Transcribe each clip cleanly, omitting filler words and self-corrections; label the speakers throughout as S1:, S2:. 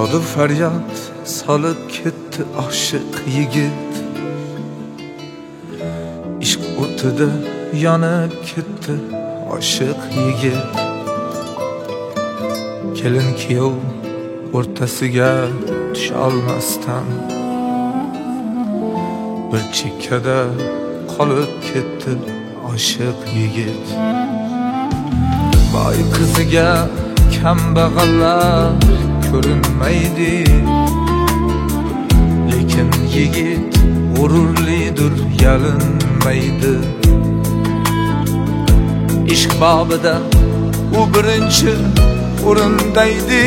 S1: Dodi faryod solib ketdi oshiq yigit. Ishq o'tida yonib ketdi oshiq yigit. Kelin kuyov o'rtasiga tusha olmasdan bir chekkada qolib ketdi oshiq yigit. Boy qiziga kambag'allar ko'rinmaydi, lekin yigit g'ururlidir, yalinmaydi. Ishq bobida u birinchi o'rindaydi,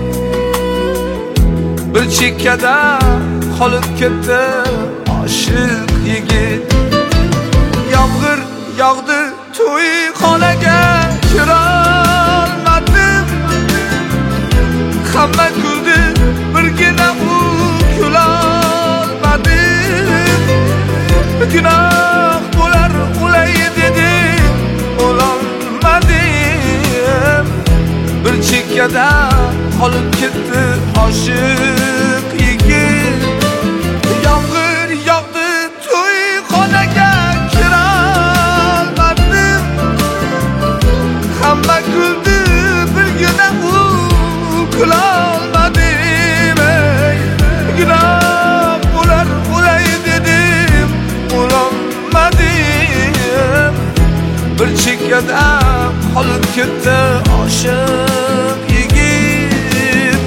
S1: bir chekkada qolib ketdi oshiq yigit. Yomg'ir yog'di to'yxonaga kirolmadim, hamma kuldi birgina u kulolmadi. Gunoh bo'lar o'lay dedim, o'lolmadim. Bir chekkada qolib ketdi oshiq yigit. Yomg'ir yog'di to'yxonaga kirolmadim, hamma kuldi birgina u kulolmadim. Gunoh bo'lar o'lay dedim, o'lolmadim. Bir chekkada qolib ketdi oshiq yigit.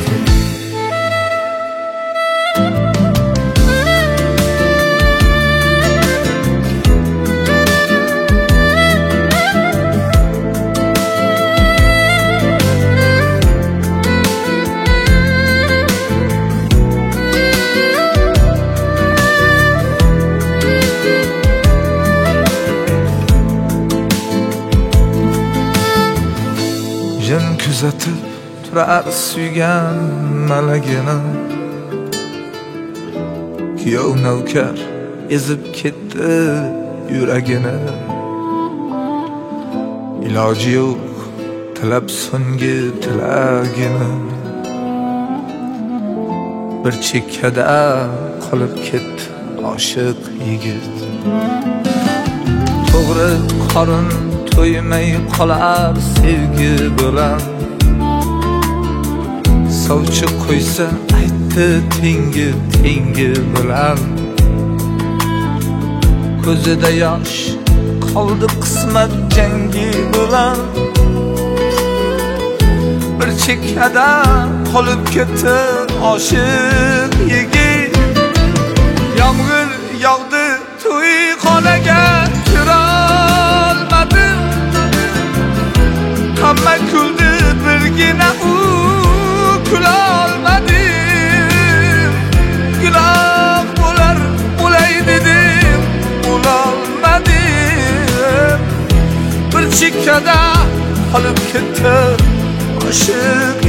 S1: Jin kuzatib turar suygan malagini, kuyov navkar ezib ketdi yuragini. Iloji yo'q tilab so'nggi tilagini, bir chekkada qolib ketdi oshiq yigit. To'g'ri qorin to'ymay qolar sevgi bilan, sovchi qo'ysa aytdi tengi tengi bilan. Ko'zida yosh qoldi qismat jangi bilan, bir chekkada qolib ketdi oshiq yigit. Yomg'ir yog'di to'yxonaga kirolmadim, hamma kuldi birgina u kulolmadim. Gunoh bo'lar o'lay dedim, o'lolmadim. Bir chekkada qolib ketdi oshiq